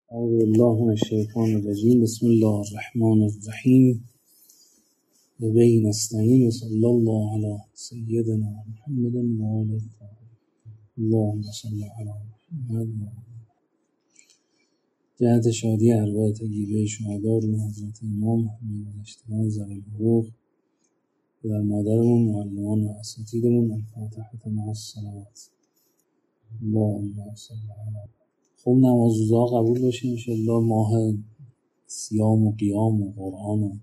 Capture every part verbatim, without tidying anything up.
اعوذ بالله من الشیطان الرجیم. بسم الله الرحمن الرحیم. و به نستعین. صلی الله علی سیدنا محمد و آله اللهم صل علی محمد. جهت شادی ارواح طیبه شهدا رو حضرت امام محمد اشتبان ذوی الحقوق، پدر مادرمون، معلمان و اساتیدمون، الفاتحه مع الصلوات. اللهم صل علی. خب نماز روزا قبول باشه انشالله. ماه صیام و قیام و قرآن و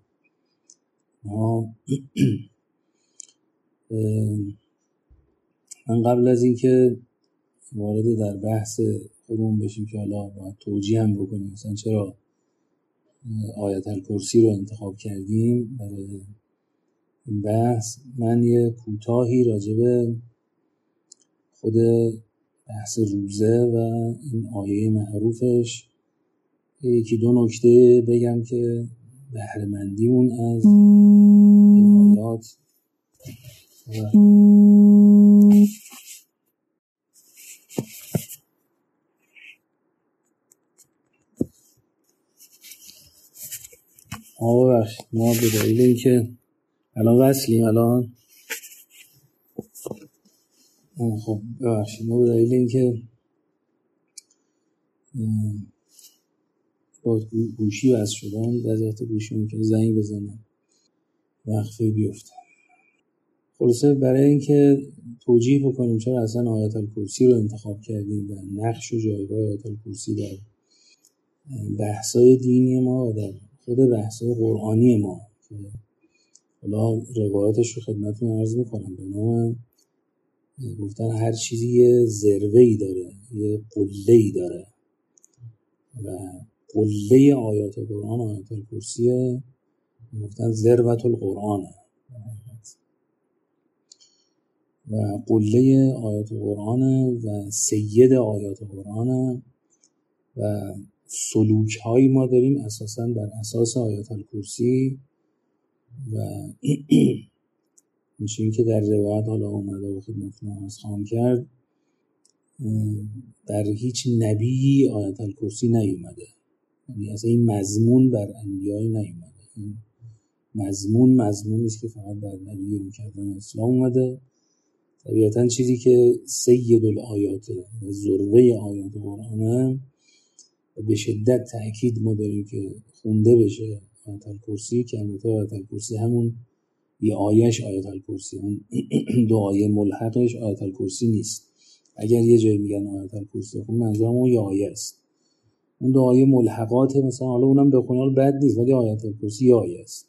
من قبل از این که وارد در بحث خودمون بشیم که حالا باید توجیه هم بکنیم مثلا چرا آیت الکرسی رو انتخاب کردیم برای این بحث، من یه کوتاهی راجع به خود بحث روزه و این آیه معروفش یکی دو نکته بگم که بهره‌مندیمون از این آیات ما ببخشید ما به دلیل این که الان وصلیم الان خب ببخشید ما به دلیل این که با گوشی وصل شدن بعضی وقتا گوشی ممکنه زنگ بزنه وقفه بیفته. خلاصه برای این که توجیه بکنیم چرا اصلا آیت الکرسی رو انتخاب کردیم و نقش و جایگاه آیت الکرسی در بحث‌های دینی ما و در خود بحث‌های قرآنی ما که حالا روایاتش رو خدمتتون عرض می‌کنم. به نام گفتن هر چیزی یه ذروه‌ای داره، یه قله‌ای داره و قله آیات قرآن آیت الکرسیه، گفتن ذروة القرآنه و قله آیات قرآنه و سید آیات قرآنه و سلوک هایی ما داریم اساساً بر اساس آیات الکرسی و این که در روایت حالا اومده و خدمتتون عرض خواهم کرد در هیچ نبی آیت الکرسی نیومده، یعنی اصلا این مضمون بر انبیای نیومده. این مضمون مضمونی است که فقط بر نبی مکرم اسلام اومده. طبیعتاً چیزی که سید الآیات و ذروه آیات قرآنه و به شدت تأکید ما داریم که خونده بشه آیت الکرسی، که البته آیت الکرسی همون یه آیهش آیت الکرسی، اون دو آیه ملحقش آیت الکرسی نیست. اگر یه جایی میگن آیت الکرسی خب منظورم اون یه آیه است، اون دو آیه ملحقات مثلا حالا اونم بخونال بد نیست ولی آیت الکرسی یه آیه است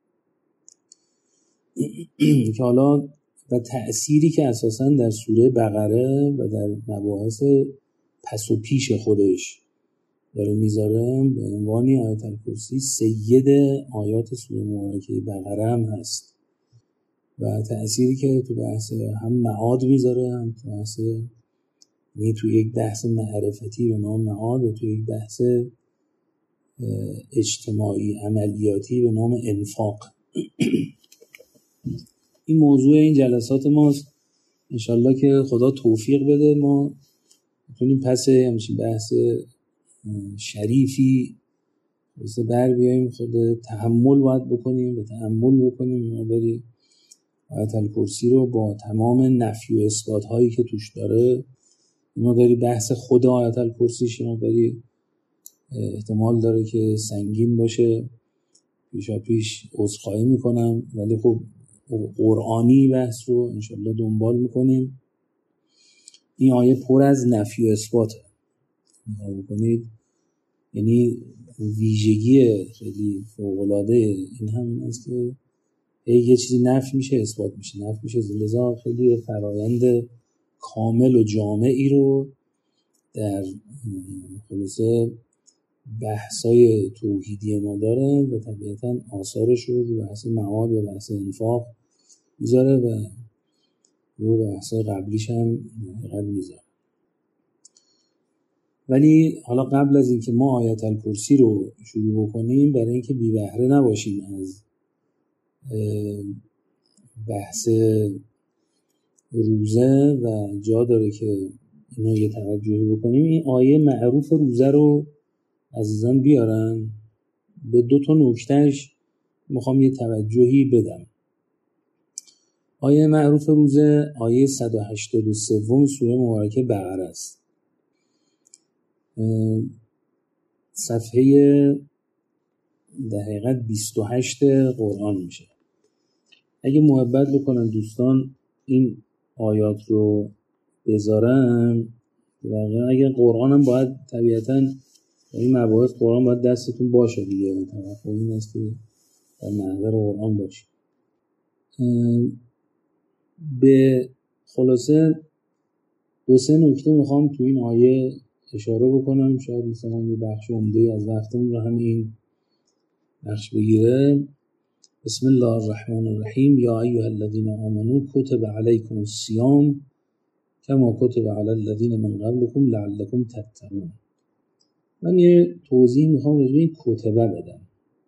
که حالا و تأثیری که اساساً در سوره بقره و در مباحث پس و پیش خودش داره میذاره به عنوان آیت الکرسی سید آیات سوره مبارکه بقره هم هست و تأثیری که تو بحث هم معاد میذاره هم تو بحث می تو یک بحث معرفتی به نام معاد و تو یک بحث اجتماعی عملیاتی به نام انفاق. این موضوع این جلسات ماست. انشالله که خدا توفیق بده ما بتونیم پس همچین بحث شریفی بسه بر بیاییم. خود تحمل باید بکنیم، به تحمل بکنیم ما بری آیت الکرسی رو با تمام نفی و اثبات هایی که توش داره. ما داری بحث خود آیت الکرسی شما داری احتمال داره که سنگین باشه، پیشا پیش عذرخواهی میکنم ولی خب قرآنی بحث رو انشالله دنبال میکنیم. این آیه پر از نفی و اثباته نگاه بکنید، یعنی ویژگی خیلی فوق‌العاده این همین است که یه چیزی نفی میشه اثبات میشه نفی میشه، لذا خیلی فرایند کامل و جامعی رو در خلاصه بحثای توحیدی ما داره و طبیعتاً آثارش رو رو بحث معاد و بحث انفاق میذاره و رو بحثای قبلیش هم قبل میذاره. ولی حالا قبل از اینکه ما آیت الکرسی رو شروع بکنیم، برای اینکه بی بهره نباشیم از بحث روزه و جا داره که اینو یه توجهی بکنیم، این آیه معروف روزه رو عزیزان بیارن. به دو تا نکتهش میخوام یه توجهی بدم. آیه معروف روزه آیه صد و هشتاد و سه سوره مبارکه بقره است. صفحه در حقیقت بیست و هشت قرآن میشه. اگه محبت بکنن دوستان این آیات رو بذارم، واقعا اگه قرآن هم باید طبیعتاً این مباحث قرآن باید دستتون باشه دیگه، توقع این است که در محضر قرآن باشید. به خلاصه دو سه نکته میخوام تو این آیه اشاره بکنم، شاید مثلا یه بخش عمده از وقتمون رو هم این بخش بگیره. بسم الله الرحمن الرحیم. یا ایها الذین آمنوا کتب علیکم الصیام کما کتب علی الذین من قبلکم لعلکم تتقون. من یه توضیح میخوام راجع به این کتبه بدم.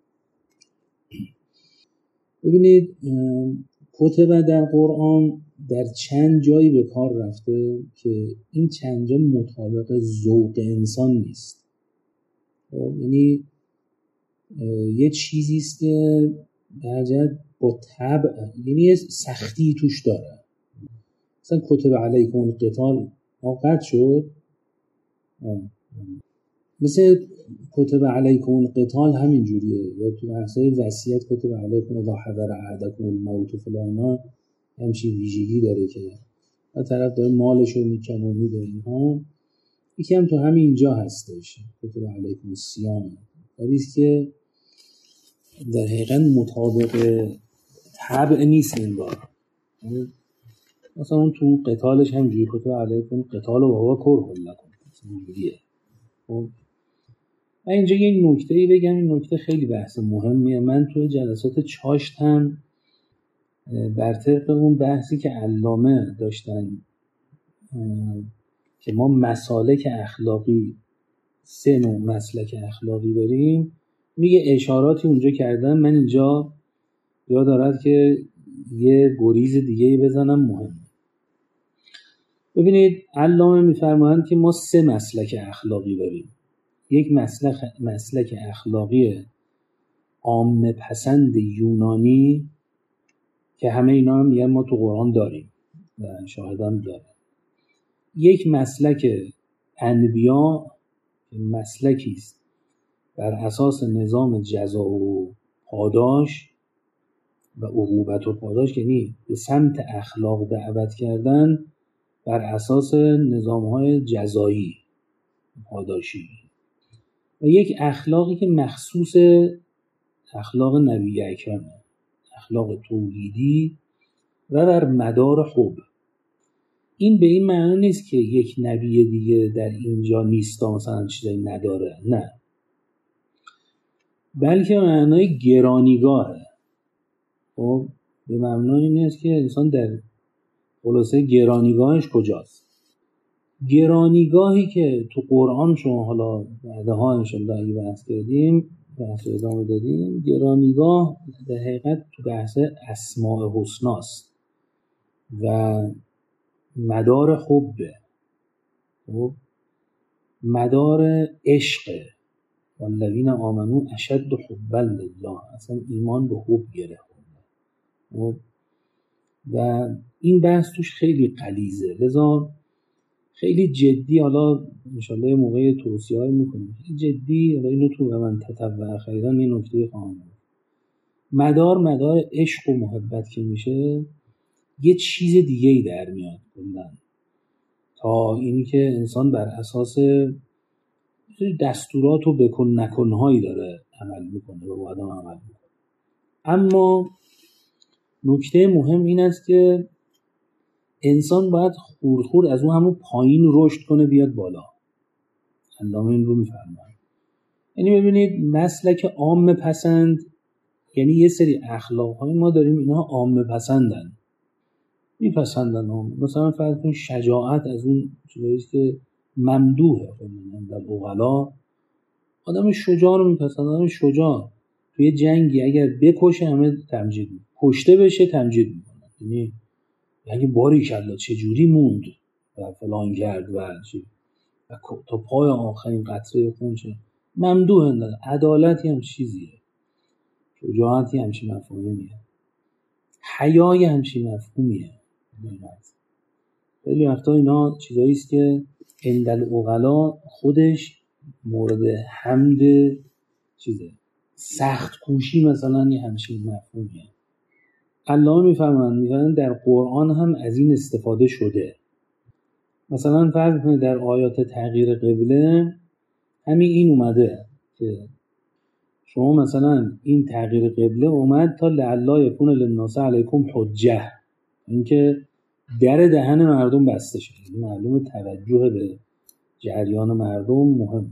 ببینید کتبه در قرآن در چند جایی به کار رفته که این چند جا مطابق ذوق انسان نیست. یعنی یه چیزی است که درجت با طبع، یعنی یه سختی توش داره. مثلا کتب علیکم القتال قطع شد، مثل کتب علیکم القتال همین جوریه، یا تو بحثای وصیت کتب علیکم اذا حضر احدکم الموت فلانا همچین ویژگی داره که هر طرف داره مالش رو میکنه و میده. اینها یکی هم تو همین اینجا هستش، کتب علیکم الصیام، کاریست که در حقیقت مطابق طبع نیست این بار. مثلا اون تو قتالش همجوری کتب علیکم قتال و هو کره لکم اینجوریه. خب من اینجا یه نکته‌ای بگم، این نکته خیلی بحث مهمیه. من توی جلسات چاشت هم بر طبق اون بحثی که علامه داشتن که ما مسالک اخلاقی، سه نوع مسلک اخلاقی داریم، میگه اشاراتی اونجا کردن. من اینجا جا دارد که یه گریز دیگه بزنم مهم. ببینید علامه میفرمایند که ما سه مسلک اخلاقی داریم. یک مسلک مسلک اخلاقی عامه پسند یونانی که همه اینا هم میگن ما تو قرآن داریم و شاهدان داریم. یک مسلک انبیا که مسلکی است بر اساس نظام جزا و پاداش و عقوبت و پاداش، یعنی به سمت اخلاق دعوت کردن بر اساس نظام‌های جزایی پاداشی. و یک اخلاقی که مخصوص اخلاق نبی اکرمه، اخلاق توحیدی و بر مدار حب. این به این معنی نیست که یک نبی دیگه در اینجا نیست و مثلا چیزایی نداره، نه، بلکه معنای گرانیگاهه. خب به معنای این است که انسان در خلاصه گرانیگاهش کجاست. گرانیگاهی که تو قرآن شما حالا بعدها انشالله اگه بحث کردیم بحث ادامه دادیم، گرانیگاه در حقیقت تو بحث اسماء حسناست و مدار حبه، خب مدار عشقه. والذین آمنوا اشد حبا لله، اصلا ایمان به حب گره خورده و این بحث توش خیلی غلیظه. لذا خیلی جدی، حالا انشالله موقع توصیه های میکنیم خیلی جدی، حالا اینو تو به من تطبع خیران این نکته خواهم. مدار مدار عشق و محبت که میشه یه چیز دیگه ای در میاد کلا، تا اینی که انسان بر اساس دستورات و بکن نکنهایی داره عمل میکنه و با آدم عمل میکنه. اما نکته مهم این است که انسان باید خورد خورد از اون همون پایین رشد کنه بیاد بالا. علامه این رو میفرماید. یعنی ببینید مسلک عامه پسند، یعنی یه سری اخلاق‌های ما داریم اینا عامه پسندن، میپسندن عامه. مثلا فرض کن شجاعت از اون چیزایی که ممدوحه، در اوغلا آدم شجاع رو میپسندن. آدم شجاع توی جنگی اگر بکشه همه تمجید میکنن، کشته بشه تمجید میکنن، یعنی اگه باری کلا چجوری موند و فلان کرد و چی و تا پای آخرین قطره خون چه. ممدوح اندازه. عدالتی هم چیزیه، شجاعتی همچین مفهومیه، حیای همچین مفهومیه. خیلی وقتا اینا چیزایی است که عند العقلا خودش مورد حمد چیزه. سخت کوشی مثلا یه همچین مفهومیه. الله میفرمایند میفرمایند در قرآن هم از این استفاده شده. مثلا فرض کنید در آیات تغییر قبله همین این اومده که شما مثلا این تغییر قبله اومد تا لعل یکون للناس علیکم حجه، اینکه در دهن مردم بسته شده، معلومه توجه به جریان مردم مهمه.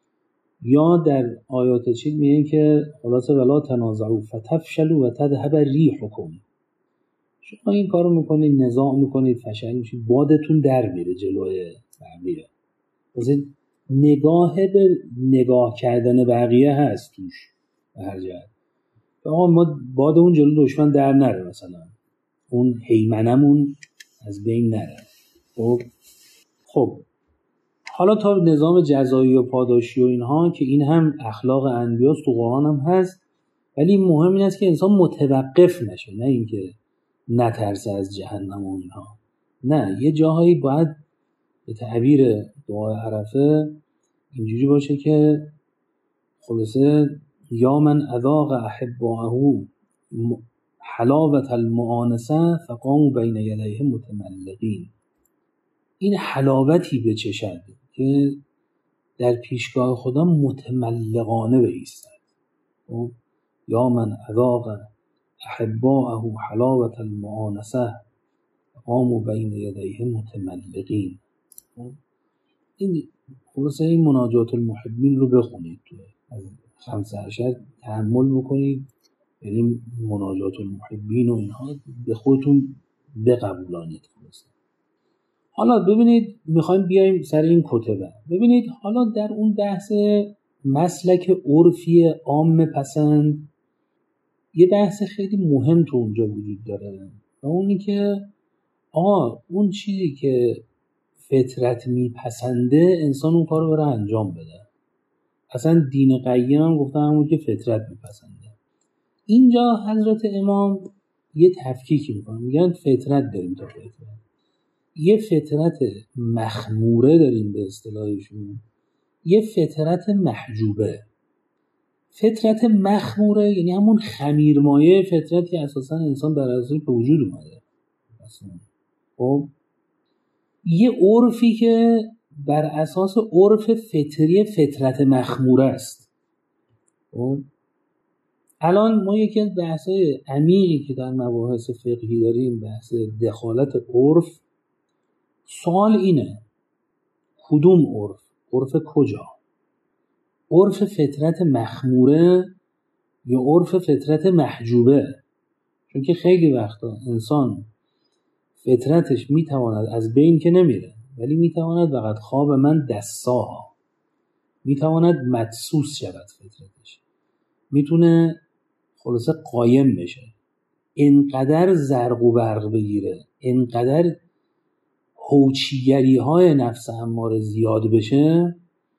یا در آیات چیز میگه که خلاصه ولا تنازعوا فتفشلوا و تذهب ریحکم، شما این کارو میکنید نزاع میکنید فشل میشید بادتون در میره جلوی بقیه. واسه نگاه به نگاه کردن بقیه هست توش به هر جهت. آقا ما باد اون جلو دشمن در نره، مثلا اون هیمنمون از بین نره. خب خب حالا تا نظام جزایی و پاداشی و اینها که این هم اخلاق انبیاست تو قرآن هم هست، ولی مهم این است که انسان متوقف نشه، نه اینکه نترسه از جهنم و اینها. نه، یه جاهایی باید به تعبیر دعای عرفه اینجوری باشه که خلاصه یا من اذاق احباءه حلاوة المؤانسه فقاموا بین یدیه متملقین. این حلاوتی بچشد که در پیشگاه خدا متملقانه بایستد. یا من اذاق احباءه حلاوة المؤانسه فقاموا بین یدیه متملقین. این خلاصه این مناجات المحبین رو بخونید، تو از خمسه عشر تأمل بکنید، یعنی مناجات المحبین و اینها به خودتون بقبولانید. خلاصه حالا ببینید میخوایم بیایم سر این کتبه. ببینید حالا در اون بحث مسلک عرفی عام پسند یه بحث خیلی مهم تو اونجا وجود داره و اونی که آه اون چیزی که فطرت میپسنده انسان اون کار رو برای انجام بده. اصلا دین قیم هم گفتن همون که فطرت میپسنده. اینجا حضرت امام یه تفکیکی میکنن، میگن فطرت داریم تا فطرت، یه فطرت مخموره داریم به اصطلاحشون، یه فطرت محجوبه. فطرت مخموره یعنی همون خمیرمایه فطرت که اساسا انسان بر اساس به وجود اومده. خب یه عرفی که بر اساس عرف فطری فطرت مخموره است. خب الان ما یکی از بحث‌های عمیقی که در مباحث فقهی داریم بحث دخالت عرف. سوال اینه کدوم عرف؟ عرف کجا؟ عرف فطرت مخموره یا عرف فطرت محجوبه؟ چون که خیلی وقتا انسان فطرتش میتواند از بین که نمیره، ولی میتواند فقط خواب من دستاها، میتواند مدسوس شود فطرتش، میتونه خلاصه قایم بشه، اینقدر زرق و برق بگیره، اینقدر هوچیگری های نفس اماره زیاد بشه،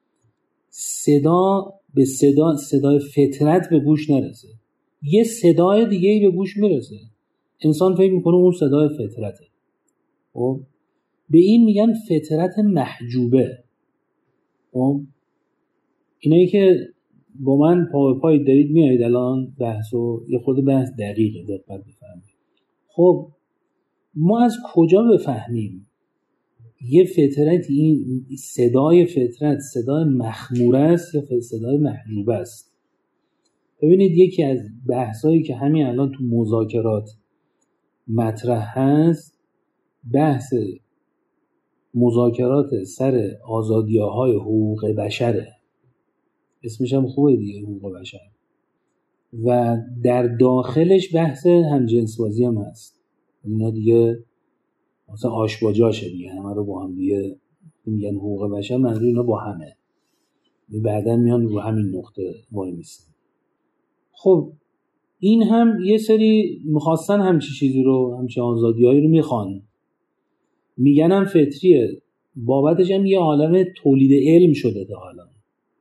صدا به صدا صدای فطرت به گوش نرسه، یه صدای دیگه‌ای به گوش میرسه، انسان فکر میکنه اون صدای فطرته. خب به این میگن فطرت محجوبه. خب اینایی که با من پا به پای دارید میایید الان بحثو یه خورده بحث دقیقه دقت بفهمید. خب ما از کجا بفهمیم یه فطرت این صدای فطرت صدای مخموره است یا صدای محجوبه است؟ ببینید یکی از بحثایی که همین الان تو مذاکرات مطرح هست بحث مذاکرات سر آزادی‌های حقوق بشره. اسمش هم خوبه دیگه، حقوق بشر. و در داخلش بحث همجنسبازی هم هست. اینا دیگه مثلا آش با جاشه دیگه، همه رو با هم دیگه میگن حقوق بشر، منظور اینا با همه. بعداً میان رو همین نقطه وای میستن. خب این هم یه سری میخواستن همچی چیزی رو، همچی آزادیایی رو میخوان، میگن هم فطریه، بابتش هم یه عالم تولید علم شده تا حالا.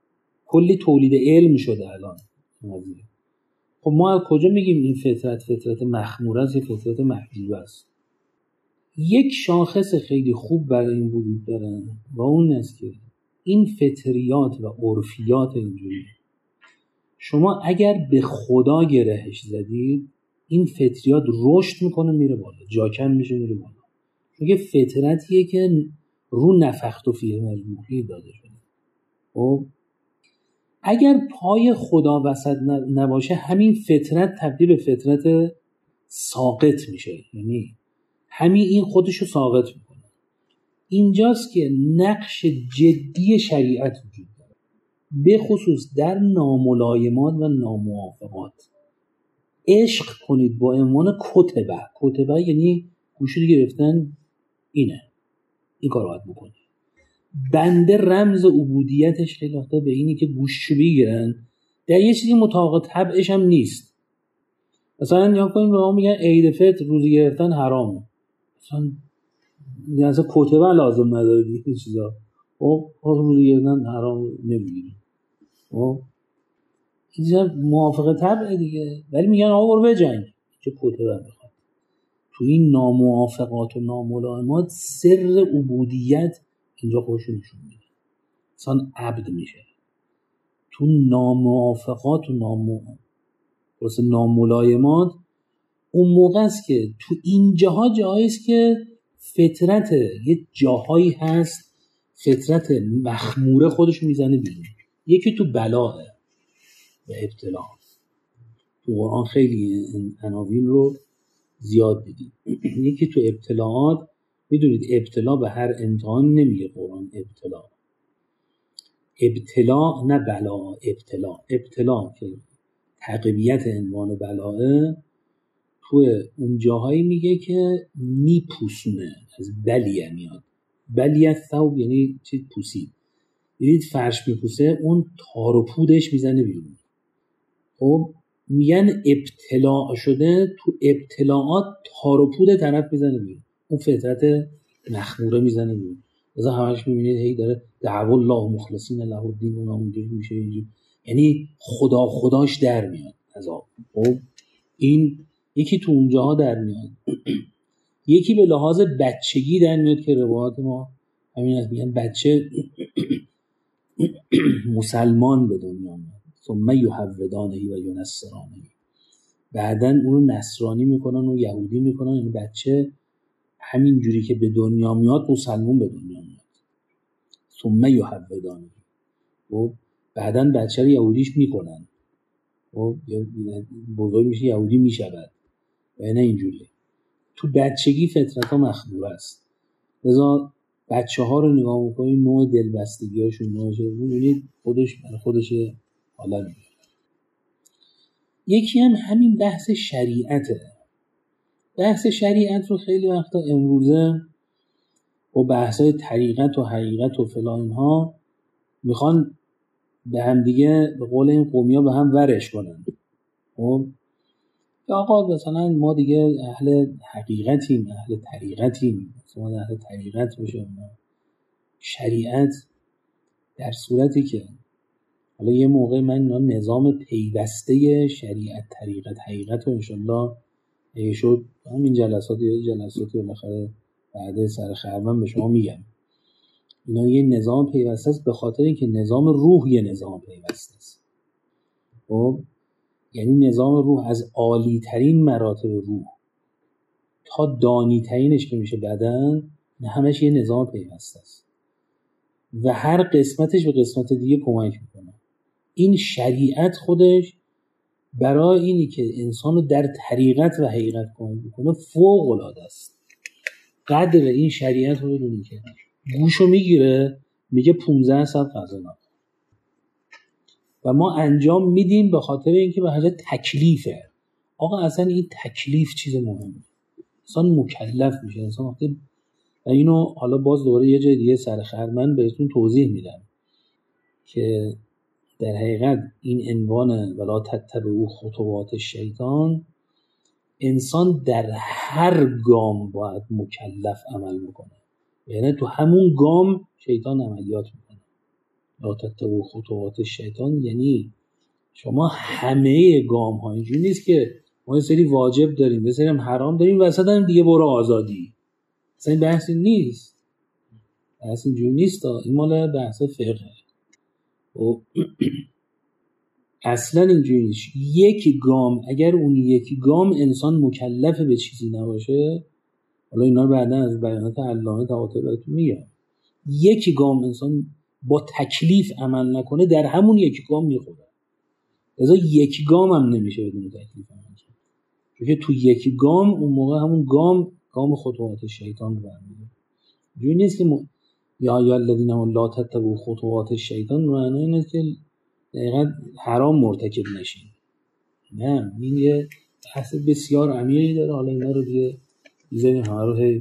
کلی تولید علم شده الان. خب ما از کجا میگیم این فطرت فطرت مخموره است یا فطرت محجوبه است؟ یک شاخص خیلی خوب برای این وجود داره و اون است که این فطریات و عرفیات اینجوری شما اگر به خدا گرهش زدید این فطریات رشد میکنه میره بالا، جاکن میشه میره بالا. میگه فطرتیه که رو نفخت و فیه مجموعی داده شده. خب اگر پای خدا وسط نباشه همین فطرت تبدیل به فطرت ساقط میشه، یعنی همین این خودشو ساقط میکنه. اینجاست که نقش جدی شریعت وجود داره، به خصوص در ناملایمات و ناموافقات. عشق کنید با عنوان کتبه. کتبه یعنی گوشی گرفتن، اینه این کار باید بکنی. بنده رمز عبودیتش خیلی وقتا به اینی که گوششو بگیرن، در یه چیزی مطابق طبعش هم نیست. مثلا نیا کنیم به ما میگن عید فطر روزی گرفتن حرامه، مثلا اصلا کتبه لازم نداره این چیزا. خب روزی گرفتن حرام نمیگیری، خب این چیزا موافقه طبعه دیگه، ولی میگن آقا برو بجنگ، چه کتبه میخواد. تو این ناموافقات و ناملائمات سر عبودیت اینجا خودشو نشون میده، انسان عبد میشه. تو ناموافقات و نامو واسه ناملایمات اون موقع است که تو این جاها جایی است که فطرت یه جاهایی هست فطرت مخموره خودشو میزنه بیرون. یکی تو بلاه و ابتلا، تو قرآن خیلی عناوین رو زیاد دیدید. یکی تو ابتلاعات، میدونید ابتلا به هر امتحان نمیگه قرآن ابتلا، ابتلا نه بلا، ابتلا ابتلا که تقویت عنوان بلاه، تو اون جاهایی میگه که میپوسونه، از بلیه میاد. بلیه ثوب یعنی چیز پوسید، دیدید فرش میپوسه اون تار و پودش میزنه بیرون. خب میگن ابتلاع شده، تو ابتلاعات تار و پود طرف میزنه بیرون، اون فطرت مخموره میزنه بیرون. مثلا همش میبینید هی داره دعوا الله مخلصین له الدین، اون اونجوری میشه اینجوری، یعنی خدا خداش در میاد از آب. خب این یکی تو اونجاها در میاد. یکی به لحاظ بچگی در میاد که روایات ما همین است، میگن بچه مسلمان به دنیا میاد، ثم یحودانه و ینصرانه، بعدن اونو نصرانی میکنن و یهودی میکنن. این بچه همین جوری که به دنیا میاد مسلمان به دنیا میاد، ثم یحودانه. و بعدن بچه رو یهودیش میکنن و بزرگ میشه یهودی میشود، و نه اینجوریه. تو بچگی فطرت ها مخموره است. لذا بچه ها رو نگاه میکنید، نوع دلبستگی هاشون، نوعش رو میبینید خودش خودش حالا میگه. یکی هم همین بحث شریعته. بحث شریعت رو خیلی وقتا امروزه با بحثای طریقت و حقیقت و فلان اینها میخوان به هم دیگه به قول این قومیا به هم ورش کنن. خب یا آقا مثلا ما دیگه اهل حقیقتیم، اهل طریقتیم، مثلا اهل طریقت بشه. شریعت در صورتی که حالا یه موقع من نظام پیوسته شریعت طریقت حقیقت رو انشالله اگه شد همین جلسات یا جلساتی بالاخره بعد سر خرمن به شما میگم، اینا یه نظام پیوسته است، به خاطر اینکه نظام روح یه نظام پیوسته است. خب یعنی نظام روح از عالی ترین مراتب روح تا دانی ترینش که میشه بدن، همش یه نظام پیوسته است و هر قسمتش به قسمت دیگه کمک میکنه. این شریعت خودش برای اینی که انسانو در طریقت و حقیقت کمک میکنه فوق العاده است. قدر این شریعت رو بدونی که گوشو میگیره میگه پانزده ساعت غذا نخور و ما انجام میدیم به خاطر اینکه به حاجت تکلیفه. آقا اصلا این تکلیف چیز مهمه، انسان مکلف میشه انسان وقتی. و اینو حالا باز دوباره یه جای دیگه سر خرمن بهتون توضیح میدم که در حقیقت این عنوان ولا تتبعوا خطوات شیطان، انسان در هر گام باید مکلف عمل میکنه، یعنی تو همون گام شیطان عملیات میکنه. لا تتبعوا خطوات شیطان یعنی شما همه گام ها، اینجوری نیست که ما یه سری واجب داریم یه سری هم حرام داریم وسط هم دیگه برو آزادی. اصلا این بحثی نیست، بحث اینجوری نیست. این مال بحث فقه و اصلا اینجوری نیست. یک گام، اگر اون یک گام انسان مکلف به چیزی نباشه، حالا اینا رو بعدا از بیانات علامه طباطبایی بهتون میگم، یک گام انسان با تکلیف عمل نکنه در همون یک گام میخوره. لذا یک گام هم نمیشه بدون تکلیف عمل کنه، چون که تو یک گام اون موقع همون گام گام خطوات شیطان رو برمی‌داره. اینجوری نیست که م... یا یا الذین لا تتبعوا خطوات شیطان معنی اینه که دقیقاً حرام مرتکب نشین. نه، این یه بحث بسیار عمیقی داره. حالا اینا رو دیگه می‌ذاریم همه رو هی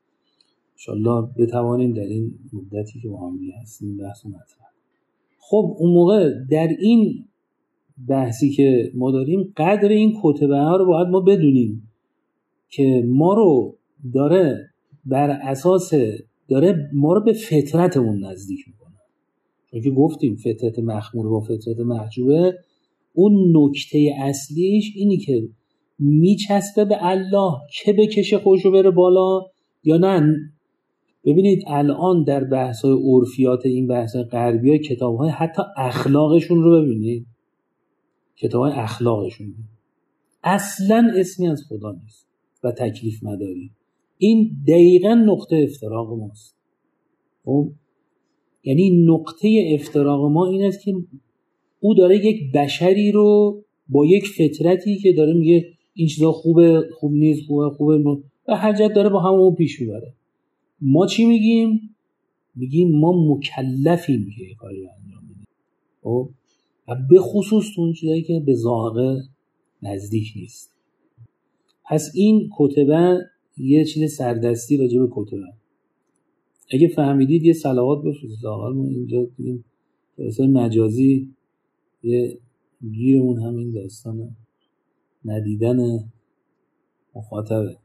انشالله بتوانیم در این مدتی که با هم دیگه هستیم بحث مطرح. خب اون موقع در این بحثی که ما داریم قدر این کتبه ها رو باید ما بدونیم که ما رو داره بر اساس داره ما رو به فطرتمون نزدیک میکنه. چون که گفتیم فطرت مخمور با فطرت محجوبه، اون نکته اصلیش اینی که میچسبه به الله که بکشه خودشو بره بالا یا نه. ببینید الان در بحث‌های عرفیات این بحث‌های غربی‌های کتاب‌های حتی اخلاقشون رو ببینید، کتاب‌های اخلاقشون اصلاً اسمی از خدا نیست و تکلیف مداری. این دقیقاً نقطه افتراق ماست. خب یعنی نقطه افتراق ما این است که او داره یک بشری رو با یک فطرتی که داره میگه این چیزا خوبه خوب نیست خوبه خوبه و هر جد داره با همون پیش میبره. ما چی میگیم؟ میگیم ما مکلفیم که این کاری رو انجام بدیم. خب و به خصوص تو اون چیزایی که به ظاهر نزدیک نیست. پس این کتبه یه چیز سردستی راجع به کتبه. اگه فهمیدید یه صلوات بفرستید. آقا ما اینجا این درسای مجازی یه گیرمون همین داستانه ندیدن مخاطبه.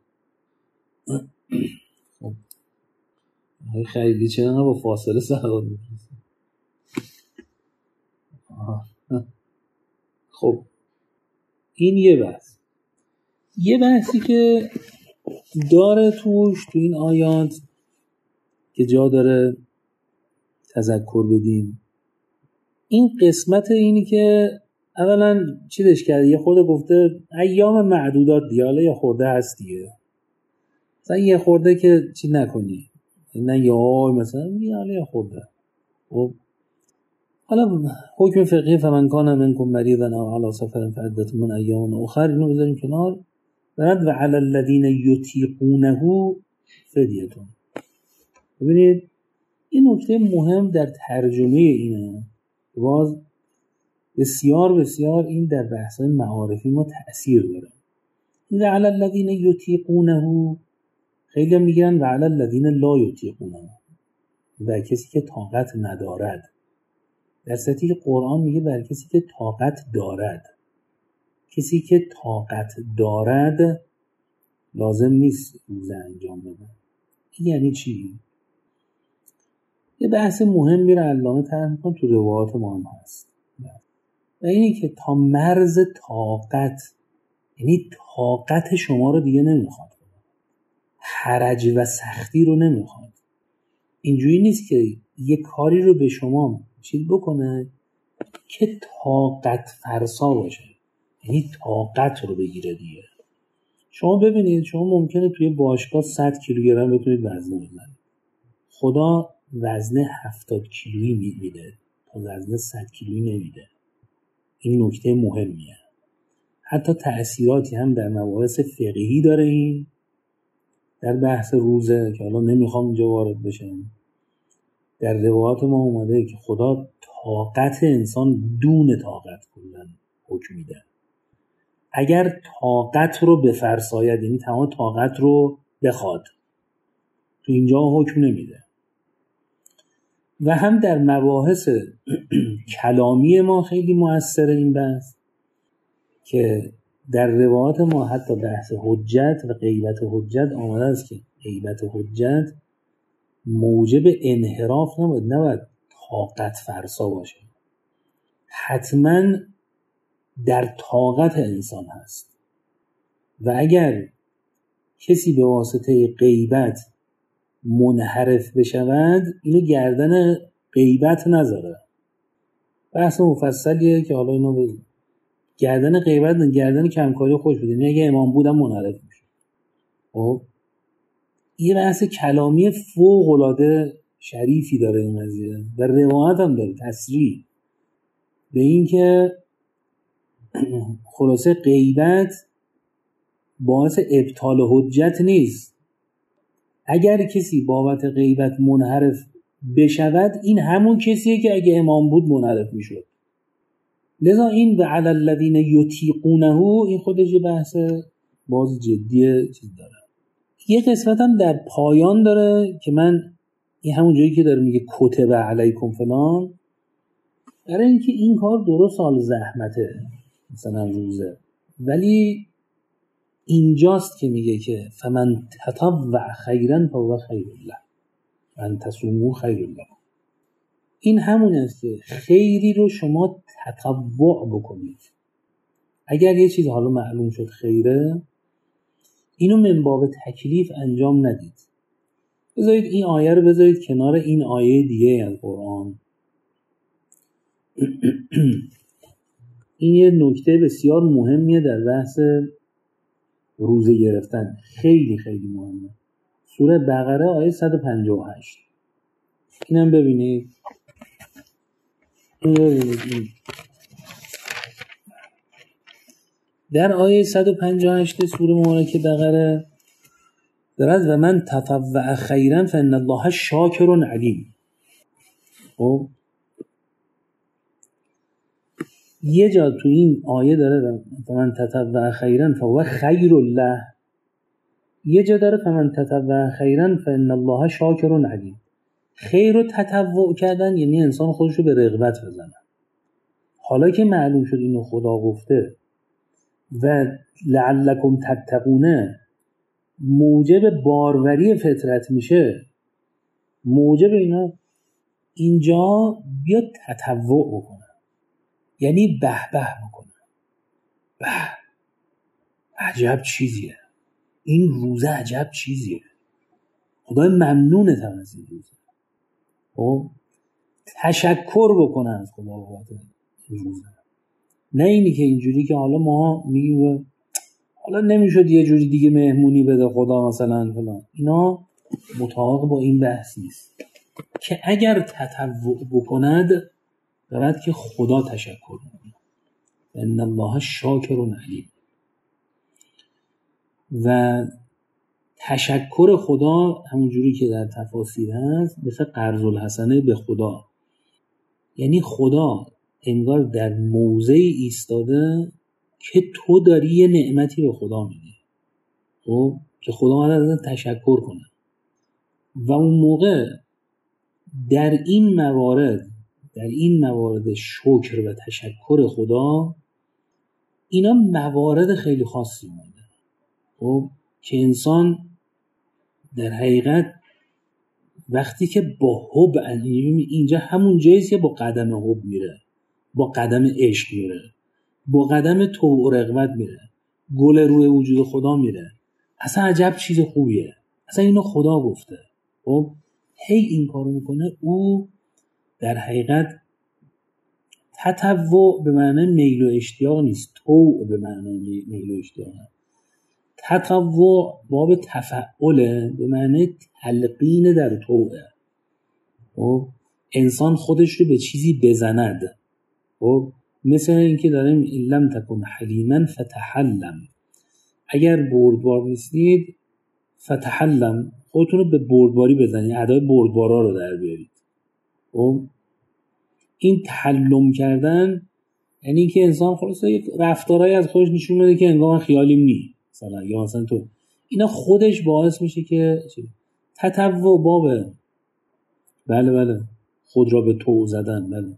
خب خیلی چرا با فاصله صلوات میفرستید؟ خب این یه بحث. یه بحثی که داره توش تو این آیات که جا داره تذکر بدیم، این قسمت اینی که اولا چیزش کرده یه خورده گفته ایام معدودات دیگه، حالا یه خورده هست دیگه، مثلا یه خورده که چی نکنی نه یا مثلا حالا یه خورده. خب حالا حکم فقهی فمن کان منکم مریضا او علی سفر فعدة من ایام اخر اینو بذاریم کنار. بعد و علی الذین یطیقونه فدیه. ببینید این نکته مهم در ترجمه اینه، باز بسیار بسیار این در بحث‌های معارفی ما تأثیر داره. این علی الذین یطیقونه، خیلی هم میگن و علی الذین لا یطیقونه، و کسی که طاقت ندارد. در سطح قرآن میگه بر کسی که طاقت دارد. کسی که طاقت دارد لازم نیست روزه انجام بده. این یعنی چی؟ یه بحث مهم میره علامه طرح میکنه تو روایات ما هم هست، و اینی که تا مرز طاقت، یعنی طاقت شما رو دیگه نمیخواد، حرج و سختی رو نمیخواد. اینجوری نیست که یه کاری رو به شما چیز بکنه که طاقت فرسا باشه، یعنی طاقت رو بگیره دیگه. شما ببینید شما ممکنه توی باشگاه صد کیلوگرم بتونید وزنه بزنید، خدا وزنه هفتاد کیلویی میده تا وزنه صد کیلویی نمیده. این نکته مهمیه. حتی تأثیراتی هم در مباحث فقهی داره این در بحث روزه که حالا نمیخوام اینجا وارد بشم. در روایات ما اومده که خدا طاقت انسان دون طاقت کلن حکم میده. اگر طاقت رو بفرساید، یعنی تمام طاقت رو بخواد، تو اینجا حکم نمیده. و هم در مباحث کلامی ما خیلی مؤثره این بحث که در روایات ما حتی بحث حجت و غیبت حجت آمده است که غیبت حجت موجب انحراف نباید، نباید طاقت فرسا باشه، حتما در طاقت انسان هست و اگر کسی به واسطه غیبت منحرف بشود اینو گردن غیبت نذاره. بحث مفصلیه که حالا اینو بزن. گردن غیبت نه، گردن کمکاری خوش بده. نه اگه امام بودم منحرف میشه. خب این بحث کلامی فوق العاده شریفی داره این قضیه و روایت هم داره تصریح به این که خلاصه غیبت باعث ابطال حجت نیست. اگر کسی بابت غیبت منحرف بشود این همون کسیه که اگه امام بود منحرف میشد. لذا این و علی الذین یطیقونه این خودش بحث باز جدیه چیز داره. یه قسمت هم در پایان داره که من این همون جایی که داره میگه کتب علیکم فلان، برای اینکه این کار درست سال زحمته مثلا روزه، ولی اینجاست که میگه که فمن تطوع خیرا فهو خیر له من تصوموا خیر له. این همون است که خیری رو شما تطوع بکنید. اگر یه چیز حالا معلوم شد خیره، اینو من باب تکلیف انجام ندید. بذارید این آیه رو بذارید کنار این آیه دیگه از قرآن. این یه نکته بسیار مهمیه در بحث روزه گرفتن، خیلی خیلی مهمه. سوره بقره آیه صد و پنجاه و هشت. اینم ببینید. این ببینید. در آیه صد و پنجاه و هشت سوره مبارکه بقره درست و من تطوع خیرا فان الله شاکر علیم. خب یه جا تو این آیه داره فمن تطوع خیرا فهو خیر له، یه جا داره فمن تطوع خیرا فان الله شاکر علیم. خیر رو تطوع کردن یعنی انسان خودش رو به رغبت بزنه. حالا که معلوم شد اینو خدا گفته و لعلکم تتقونه موجب باروری فطرت میشه، موجب اینا اینجا بیا تطوع بکنه، یعنی به به بکنه. به عجب چیزیه این روزه، عجب چیزیه، خدای ممنونت هم از این روزه. خب تشکر بکنه از خدا بابت این روزه، نه اینی که اینجوری که حالا ما میگیم حالا نمیشد یه جوری دیگه مهمونی بده خدا مثلا فلان. اینا مطابق با این بحث نیست که اگر تطوع بکند دارد که خدا تشکر میکنه. ان الله شاکر علیم. و تشکر خدا همونجوری که در تفاسیر هست مثل قرض الحسنه به خدا، یعنی خدا انگار در موضعی ایستاده که تو داری یه نعمتی به خدا میدی، خب که خدا باید ازت تشکر کنه. و اون موقع در این موارد در این موارد شکر و تشکر خدا اینا موارد خیلی خاصی مونده. خب که انسان در حقیقت وقتی که با حب اینجا همون جاییست که با قدم حب میره، با قدم عشق میره، با قدم طوع و رغبت میره، گل روی وجود خدا میره. اصلا عجب چیز خوبیه، اصلا اینو خدا گفته. خب هی این کارو میکنه. او در حقیقت تطوع به معنی میل و اشتیاق نیست، طوع به معنی میل و اشتیاق. تطوع باب تفعله به معنی تلقین در طوعه. خب انسان خودش رو به چیزی بزند. خب مثل اینکه داریم لم تکن حلیما فتحلم، اگر بردبار نیستید فتحلم، خودتون رو به بردباری بزنید، ادای بردبارا رو در بیارید. خب این تحلم کردن یعنی که انسان خلاصه یک رفتارهایی از خودش نشون بده که انگار خیالیم نی مثلا، یا مثلا تو اینا خودش باعث میشه که تطوع بابه. بله بله خود را به طوع زدن، بله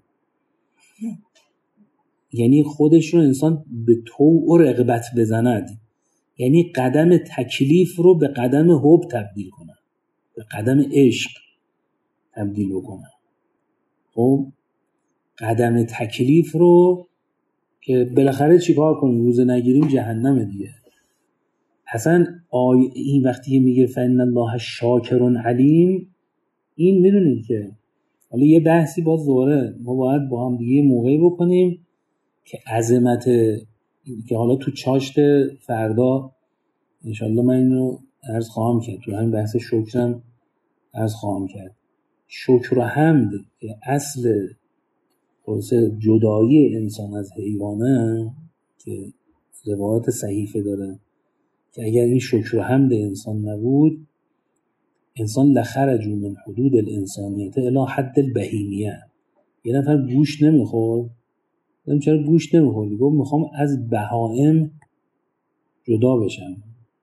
یعنی خودش رو انسان به طوع و رغبت بزند، یعنی قدم تکلیف رو به قدم حب تبدیل کنه، به قدم عشق تبدیل کنه. خب قدم تکلیف رو که بالاخره چیکار کنیم، روزه نگیریم جهنم دیگه. اصلا آی این وقتی میگه فإن الله شاکر علیم، این میدونید که حالا یه بحثی باز دوره ما باید با هم دیگه موقعی بکنیم که عظمت که حالا تو چاشت فردا انشالله من اینو عرض خواهم کرد، تو همین بحث شکرم عرض خواهم کرد. شکر و حمد که اصل پروسه جدایی انسان از حیوانه که روایت صحیفه داره که اگر این شکر و حمد انسان نبود، انسان لخرجوا من حدود الانسانیت الی حد البهیمیه. یه نفر گوشت نمیخورد، گفتم چرا گوشت نمیخوردی؟ گفت میخوام از بهائم جدا بشم.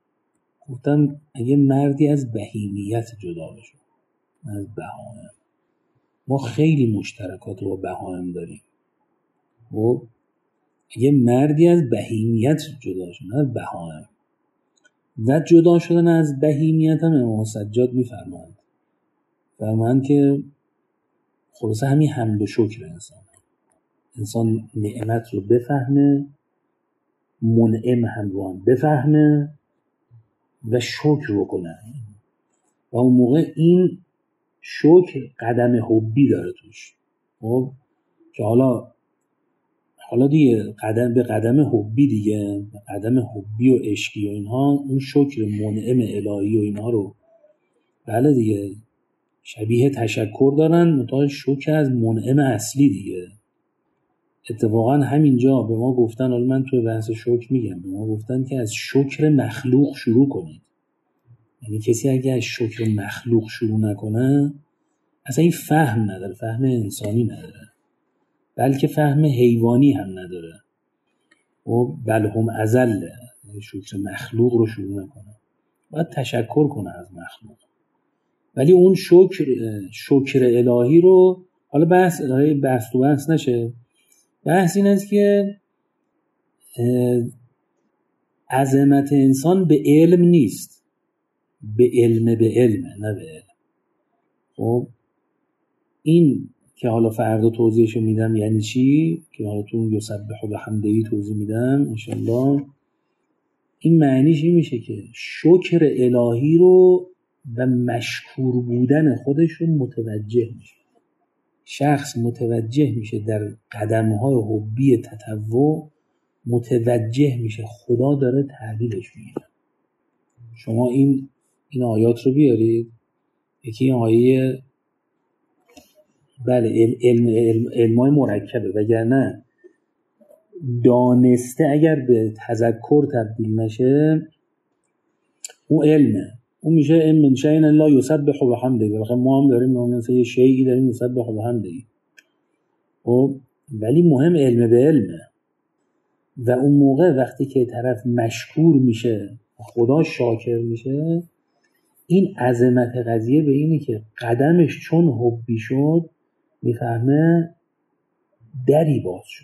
گفتم اگه مردی از بهیمیت جدا بشه، از بهائم، ما خیلی مشترکات با بهائم داریم. و اگه مردی از بهیمیت جدا شدن، از بهائم و جدا شدن از بهیمیت هم امام سجاد میفرمایند فرمایند که خلاصه همین حمد و شکر انسان انسان نعمت رو بفهمه، منعم هم رو هم بفهمه و شکر رو کنه. و اون موقع این شکر قدم حبی داره توش. خب که حالا حالا دیگه قدم به قدم حبی دیگه، به قدم حبی و عشقی و اینها، اون شکر منعم الهی و اینها رو بله دیگه شبیه تشکر دارن، متأ شکر از منعم اصلی دیگه. اتفاقا همینجا به ما گفتن، حالا من توی بحث شکر میگم، به ما گفتن که از شکر مخلوق شروع کنید. یعنی کسی اگه از شکر مخلوق شروع نکنه اصلا این فهم نداره، فهم انسانی نداره، بلکه فهم حیوانی هم نداره و بل هم اذله. شکر مخلوق رو شروع نکنه، باید تشکر کنه از مخلوق. ولی اون شکر شکر الهی رو حالا بحث بحث تو بحث نشه. بحث این است که عظمت انسان به علم نیست، به علم به علم نه به علم. خب این که حالا فردا توضیحشو میدم یعنی چی، که حالا تو یسبح بحمده توضیح میدم انشالله. این معنیش این میشه که شکر الهی رو و مشکور بودن خودش رو متوجه میشه. شخص متوجه میشه در قدم‌های حبی تطوع، متوجه میشه خدا داره تحویلش میگیره. شما این این آیات رو بیارید. یکی آیه بله علم علم علمای مرکبه، وگرنه دانسته اگر به تذکر تبدیل نشه اون علمه، اون میشه علم من شیء لا یسبح بحمده. بخاطر ما هم داریم مثلا یه شیئی داریم یسبح بحمده، خب ولی مهم علم به علمه. و اون موقع وقتی که طرف مشکور میشه، خدا شاکر میشه، این عظمت قضیه به اینه که قدمش چون حبی شد میفهمه دری باز شد،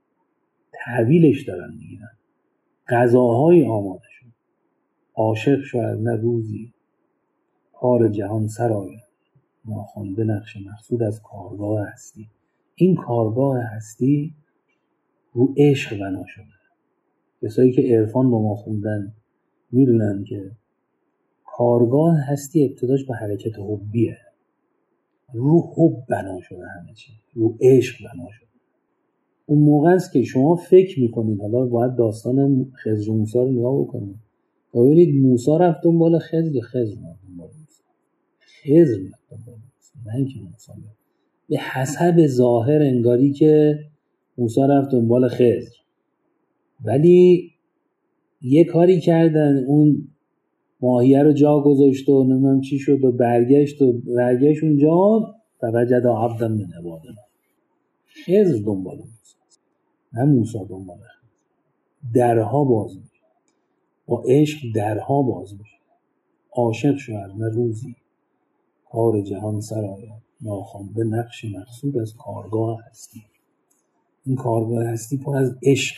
تحویلش دارن میگیرن، غذاهای آماده شد، عاشق شد نه روزی کار جهان سرآید، ناخوانده نقش مقصود از کارگاه هستی. این کارگاه هستی رو عشق بنا شده. کسایی که عرفان با ما خوندن میدونن که کارگاه هستی ابتداش با حرکت حبیه، رو حب بنا شده، همه چی رو عشق بنا شده. اون موقع است که شما فکر میکنید، حالا باید داستان خضر و موسی رو نگاه بکنید، ببینید موسی رفت دنبال خضر، خضر رفت دنبال موسی، خضر رفت دنبال موسی، نه اینکه موسی رفت. به حسب ظاهر انگاری که موسی رفت دنبال خضر، ولی یه کاری کردن، اون ماهیه رو جا گذاشت و نمیدونم چی شد و برگشت و برگشت اونجا فوجد عبدا من عبادنا. خضر دنبال موسی، نه موسی دنبال خضر. درها باز میشه، با عشق درها باز میشه. عاشق شوهر نه روزی کار جهان سرآید، ناخوانده نقش مقصود از کارگاه هستی. این کارگاه هستی پر از عشق.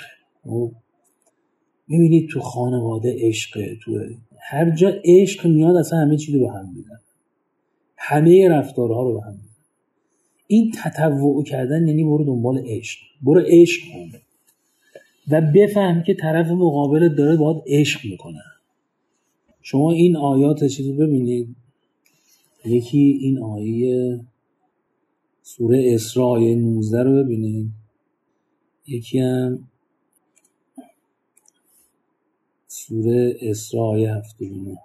میبینید تو خانواده عشقه، تو هر جا عشق میاد اصلا همه چیز رو هم میزن، همه رفتارها رو هم میزن. این تطوع کردن یعنی برو دنبال عشق، برو عشق کن و بفهم که طرف مقابلت داره باید عشق میکنه. شما این آیات چیزی ببینید، یکی این آیه سوره اسراء آیه نوزده رو ببینید، یکی هم سوره اسراء آیه هفتاد و نه.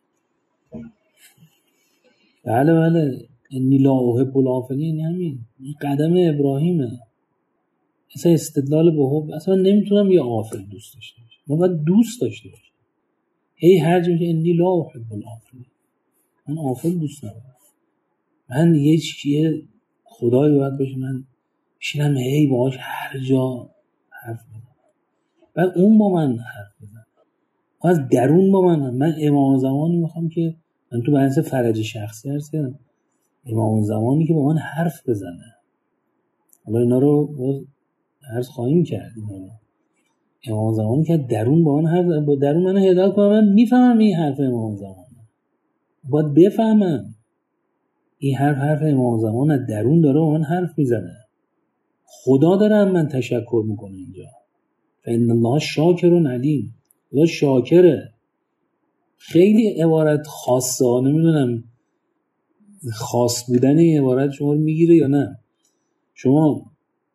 بله بله انی لا احب العافلین، همین این قدم ابراهیمه. اصلا استدلال به حب، اصلا نمیتونم یه عافل دوست داشته باشم، من باید دوست داشته باشم. هی هر جایی که انی لا احب العافلین، من عافل دوست ندارم. من یه چیه خدایی باید باشه من بشینم هی باهاش هر جا حرف بزنم، بعد اون با من حرف بزنم، از درون با من. من امام زمانی میخوام که من تو بحث فرج شخصی هستم، امام زمانی که با من حرف بزنه. حالا اینا رو باز عرض خواهیم کرد. اینا رو امام زمانی که درون با من حرف، با درون من هدایت کنم. من میفهمم این حرف امام زمانه، باید بفهمم این حرف حرف امام زمان از درون داره با من حرف میزنه. خدا داره هم من تشکر میکنه اینجا. فإن الله شاکر علیم، خدا شاکره. خیلی عبارت خاصه ها، نمیدونم خاص بودن این عبارت شما رو میگیره یا نه. شما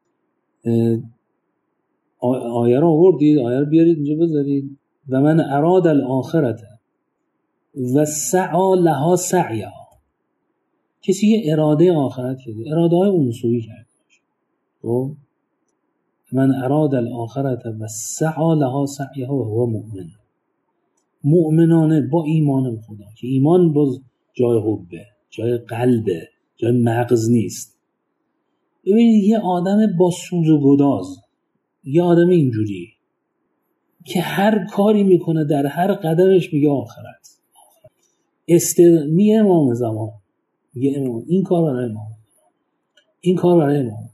آیه رو آوردید، آیه رو بیارید اینجا بذارید. و من اراد الاخرته و سعی لها سعیها، کسی که اراده آخرت کرده، اراده های انسویی کرده باشه. من اراد الاخرته و سعی لها سعیها و هو مؤمن، مؤمنانه با ایمان خدا، که ایمان باز جای حبه، جای قلبه، جای مغز نیست. ببینید یه آدم با سوز و گداز، یه آدم اینجوری که هر کاری میکنه در هر قدمش میگه آخرت، است میگه امام زمان، میگه امام این کار برای امام، این کار برای امام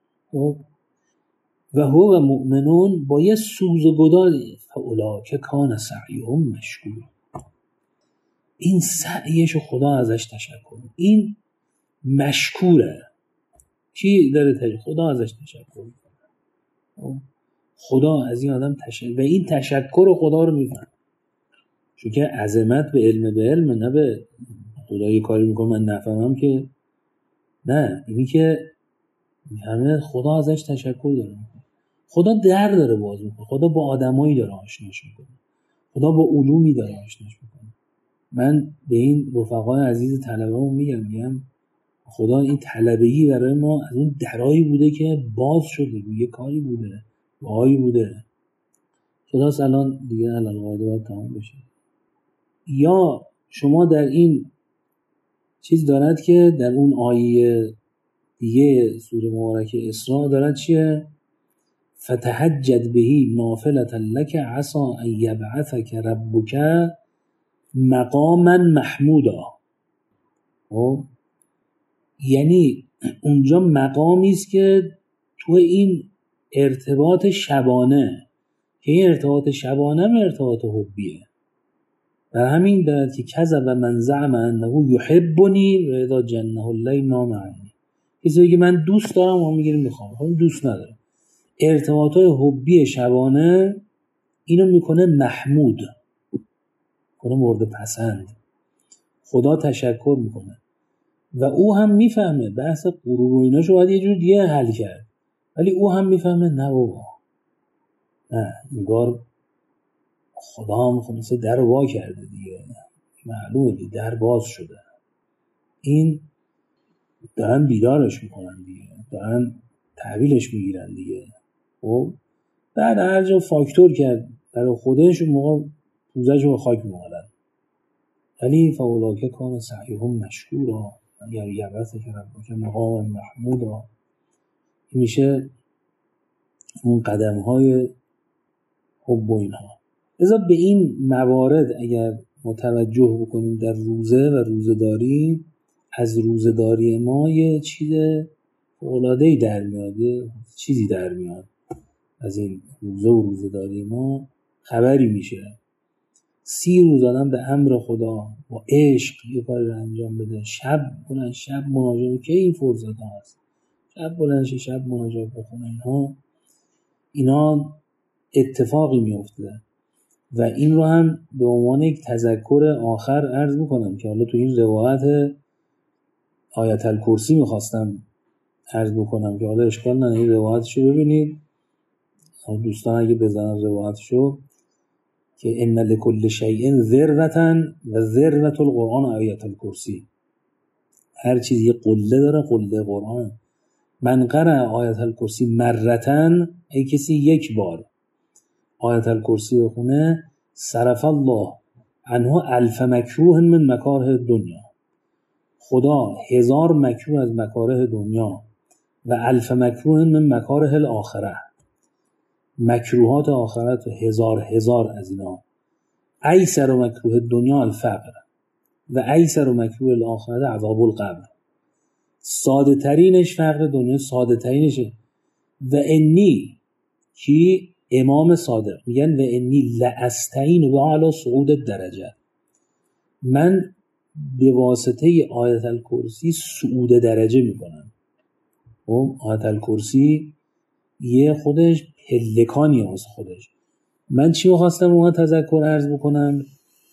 و هو و مؤمنون با یه سوز و گداز، فاولاک کان سعیهم مشکور. این سعیشو خدا ازش تشکر، این مشکوره. کی داره تشکر؟ خدا ازش تشکر میکنه. خدا از این آدم تشکر و این تشکر خدا رو میفهم، چون که عظمت به علم به علم، نه به خدایی کاری میکنه من نفهمم که نه، اینی که همه خدا ازش تشکر داره میکنه. خدا در داره باز میکنه، خدا با آدمایی داره آشناش میکنه، خدا با علومی داره آشناش میکنه. من به این رفقای عزیز طلبه‌مون میگم میگم خدا این طلبگی برای ما از اون درایی بوده که باز شده، یه کاری بوده، وای بوده. خدا الان دیگه الان قاعده باید تمام بشه. یا شما در این چیز دارد که در اون آیه دیگه سوره مبارکه اسراء دارد چیه؟ فتهجد بهی نافلة لک عسى ان یبعثک ربک مقاما محمودا. یعنی اونجا مقامی است که تو این ارتباط شبانه، که این ارتباط شبانه هم ارتباط حبیه، و همین دارد که کذب من زعم انه یحبنی و اذا جنه اللیل نام عنی. کسی که من دوست دارم و میگه میخوام، خب دوست نداره. ارتباطات حبی شبانه اینو میکنه محمود، کنه مورد پسند. خدا تشکر میکنه و او هم میفهمه بحث غرور و ایناشو باید یه جور دیگه حل کرد، ولی او هم میفهمه نه بابا، نه انگار خدا هم خلاصه در رو وا کرده دیگه، معلومه دیگه در باز شده، این دارن بیدارش میکنن دیگه، دارن تحویلش میگیرن دیگه. خب بعد هر جا فاکتور کرد برای خودش، اون موقع پوزش رو به خاک میمالن. ولی فاولاکه کان سعیهم مشکورا اگر یبعث که ربک مقام محمودا. این میشه اون قدم های حب و اینها. لذا به این موارد اگر متوجه بکنیم در روزه و روزه‌داری، از روزه‌داری ما یه چیز فوق‌العاده‌ای در میاد، یه چیزی در میاد از این روزه و روزه‌داری ما خبری میشه. سی روز آدم به امر خدا با عشق یه کاری رو انجام بده، شب کنن، شب مناجات، که این فرصت هست شب بلند شه، شب مناجات بخونه، اینها اینا اتفاقی میفته. و این رو هم به عنوان یک تذکر آخر عرض میکنم که حالا تو این روایت آیت الکرسی میخواستم عرض بکنم که حالا اشکال نداره این روایتشو ببینید، دوستان اگه بزنن روایتشو، که ان لکل شیء ذروة و ذروة القرآن آیت الکرسی، هر چیزی یه قله داره، قله قرآن. من قرأ آیت الکرسی مرتن، ای کسی یک بار آیت الکرسی بخونه، صرف الله عنه الف مکروه من مکاره دنیا، خدا هزار مکروه از مکاره دنیا و الف مکروه من مکاره الاخره، مکروهات آخرت هزار هزار از اینا. ایسر و مکروه دنیا الفقر و ایسر و مکروه الاخره عذاب القبر. ساده ترینش فقر دنیا، ساده ترینشه. و انی کی امام صادق میگن و انی لاستعین و علی صعود درجه، من به واسطه آیت الکرسی صعود درجه میکنم. و آیت الکرسی یه خودش پلکانی از خودش. من چی خواستم اون تذکر عرض بکنم؟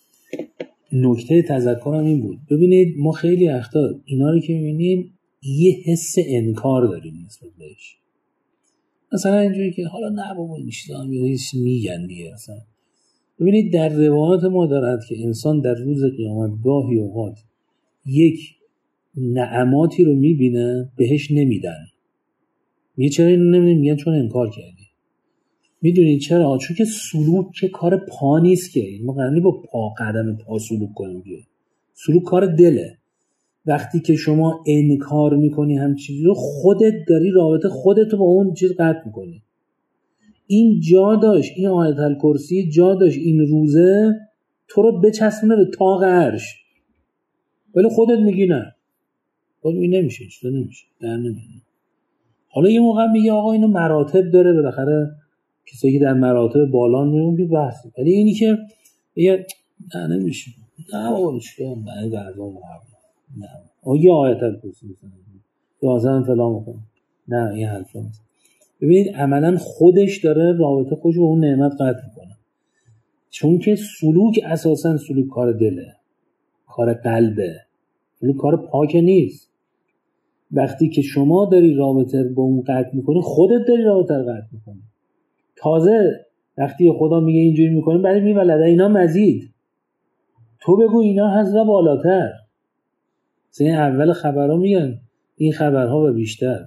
نکته تذکرم این بود، ببینید ما خیلی وقتا اینا رو که میبینیم یه حس انکار داریم نسبت بهش. مثلا اینجوری که حالا نه بابا این چیزا یه چیزی میگن دیگه. مثلا ببینید در روایات ما دارد که انسان در روز قیامت گاهی اوقات یک نعماتی رو میبینه بهش نمیدن. میگه چرا اینو نمیدن؟ میگن چون انکار کردی. میدونید چرا؟ چون که سلوک که کار پا نیست که، ما قراره نی با پا قدم پا سلوک کنیم که، سلوک کار دله. وقتی که شما انکار میکنی هم چیزی رو، خودت داری رابطه خودتو با اون چیز قطع میکنی. این جا داشت، این آیت الکرسی جا داشت این روزه تو رو بچسبونه به طاق عرش، ولی خودت میگی نه، خود این نمیشه، چطور نمیشه، در نمیشه. حالا یه موقع میگه آقا اینو مراتب داره، بالاخره کسایی که در مراتب بالا میرون بی بحثی، ولی اینی که یه نه نمیشه، نه بابا چیه من دردا محرم، نه آگه آیت الکرسی میکنه یا مثلا فلان میکنه، نه این حرفا نیست. ببینید عملا خودش داره رابطه خودش با اون نعمت قطع میکنه، چون که سلوک اساسا سلوک کار دله، کار قلبه، سلوک کار پاک نیست. وقتی که شما داری رابطه با اون قطع میکنی، خودت داری رابطه رو قطع میکنی. تازه وقتی خدا میگه اینجوری میکنی، بعد میگه ولده اینا مزید، تو بگو اینا هست و بالاتر. این اول خبرها میگن این خبرها و بیشتر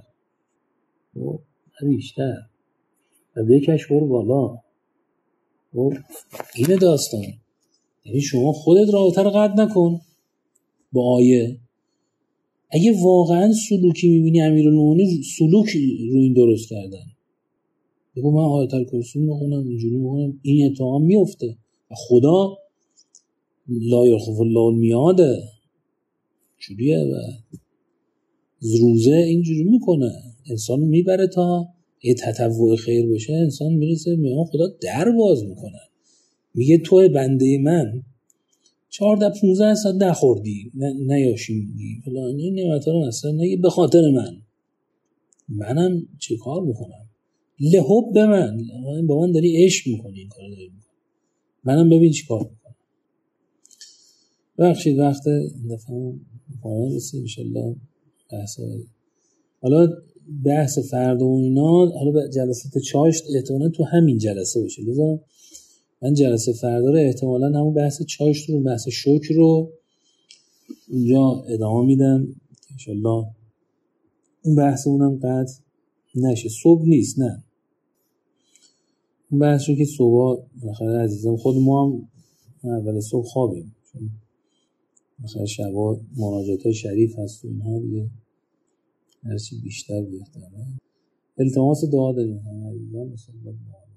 و بیشتر و بکش برو بالا. و اینه داستان. یعنی شما خودت رابطه رو قطع نکن با آیه. اگه واقعا سلوکی میبینی امیرالمومنین سلوک رو این درست کردن، بگو من آیت الکرسی میخونم اینجوری میخونم، این اتهام میفته. خدا لا یخلف الله المیعاد جوریه و روزه اینجوری میکنه، انسان میبره تا یه تطوع خیر بشه، انسان میرسه میگه خدا در باز میکنه، میگه تو بنده من چهارده پونزده ساعت نخوردی نیاشی میگی فلان این نعمتا رو مثلا نگی به خاطر من، منم چه کار میکنم لحب به من با من داری عشق میکنی، این کار داری میکنی، منم ببین چی کار میکنم. بخشید وقت دفعه پایان رسید انشالله بحث. حالا بحث فردا و اینا حالا به جلسات چاشت احتمالا تو همین جلسه باشه، لذا من جلسه فردا رو احتمالا همون بحث چاشت رو بحث شکر رو اونجا ادامه میدم انشالله. اون بحث اونم قطع نشه، صبح نیست، نه اون بحث رو که صبح بالاخره عزیزم خود ما هم اول صبح خوابیم، چون مثلا شبا مناجات شریف هست و اینها دیگه هرچی بیشتر بهتره. التماس دعا داریم همه عزیزان.